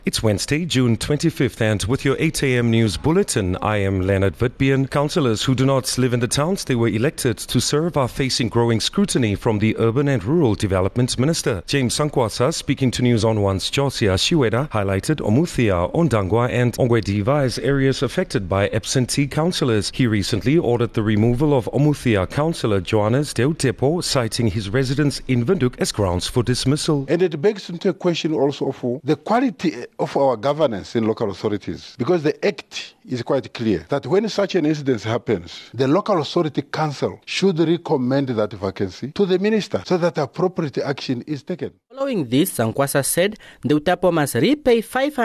It's Wednesday, June 25th, and with your 8 a.m. news bulletin, I am Leonard Witbian. Councillors who do not live in the towns they were elected to serve are facing growing scrutiny from the Urban and Rural Development Minister. James Sankwasa, speaking to News on One's Josia Shiweda, highlighted Umuthia, Ondangwa and Ongwediva as areas affected by absentee councillors. He recently ordered the removal of Umuthia councillor Johannes Deutepo, citing his residence in Windhoek as grounds for dismissal. And it begs into a question also for the quality of our governance in local authorities, because the Act is quite clear that when such an incident happens, the local authority council should recommend that vacancy to the minister so that appropriate action is taken. Following this, Sankwasa said Deutepo must repay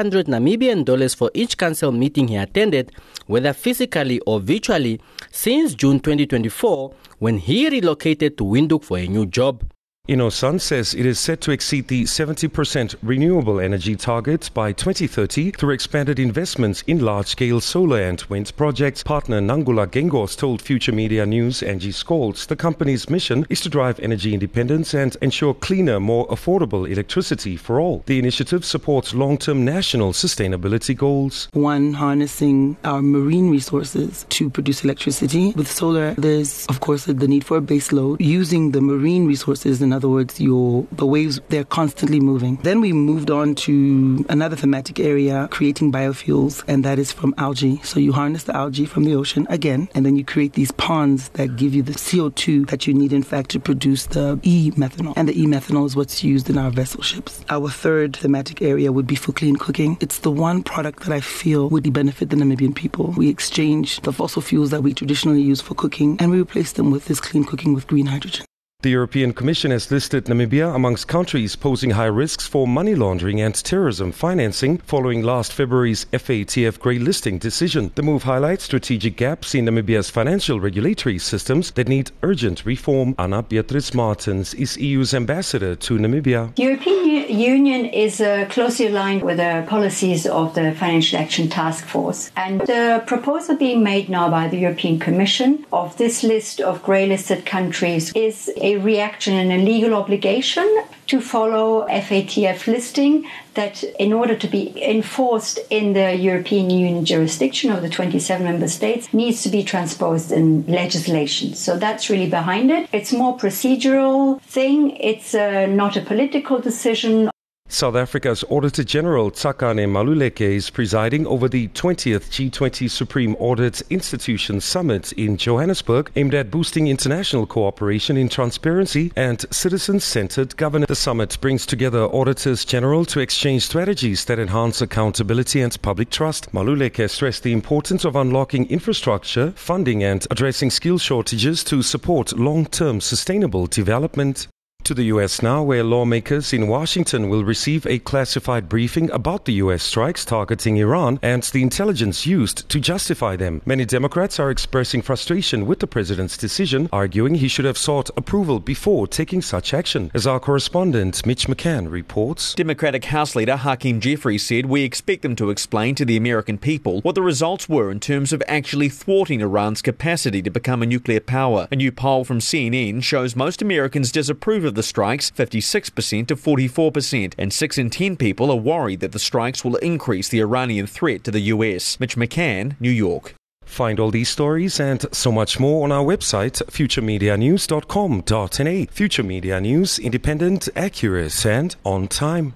$500 for each council meeting he attended, whether physically or virtually, since June 2024, when he relocated to Windhoek for a new job. Innosun says it is set to exceed the 70% renewable energy target by 2030 through expanded investments in large-scale solar and wind projects. Partner Nangula Gengos told Future Media News Angie Scholz the company's mission is to drive energy independence and ensure cleaner, more affordable electricity for all. The initiative supports long-term national sustainability goals. One, harnessing our marine resources to produce electricity. With solar, there's, of course, the need for a base load. Using the marine resources, in other words, the waves, they're constantly moving. Then we moved on to another thematic area, creating biofuels, and that is from algae. So you harness the algae from the ocean again, and then you create these ponds that give you the CO2 that you need, in fact, to produce the e-methanol. And the e-methanol is what's used in our vessel ships. Our third thematic area would be for clean cooking. It's the one product that I feel would benefit the Namibian people. We exchange the fossil fuels that we traditionally use for cooking, and we replace them with this clean cooking with green hydrogen. The European Commission has listed Namibia amongst countries posing high risks for money laundering and terrorism financing following last February's FATF grey listing decision. The move highlights strategic gaps in Namibia's financial regulatory systems that need urgent reform. Anna Beatrice Martens is EU's ambassador to Namibia. The European Union is closely aligned with the policies of the Financial Action Task Force. And the proposal being made now by the European Commission of this list of grey-listed countries is a reaction and a legal obligation to follow FATF listing that, in order to be enforced in the European Union jurisdiction of the 27 member states, needs to be transposed in legislation. So that's really behind it. It's a more procedural thing. It's not a political decision. South Africa's Auditor General Tsakane Maluleke is presiding over the 20th G20 Supreme Audit Institution Summit in Johannesburg, aimed at boosting international cooperation in transparency and citizen-centered governance. The summit brings together auditors general to exchange strategies that enhance accountability and public trust. Maluleke stressed the importance of unlocking infrastructure, funding and addressing skill shortages to support long-term sustainable development. To the U.S. now, where lawmakers in Washington will receive a classified briefing about the U.S. strikes targeting Iran and the intelligence used to justify them. Many Democrats are expressing frustration with the president's decision, arguing he should have sought approval before taking such action. As our correspondent Mitch McCann reports, Democratic House Leader Hakeem Jeffries said, "We expect them to explain to the American people what the results were in terms of actually thwarting Iran's capacity to become a nuclear power." A new poll from CNN shows most Americans disapprove of the strikes, 56% to 44%, and 6 in 10 people are worried that the strikes will increase the Iranian threat to the US. Mitch McCann, New York. Find all these stories and so much more on our website, futuremedianews.com.na. Future Media News, independent, accurate and on time.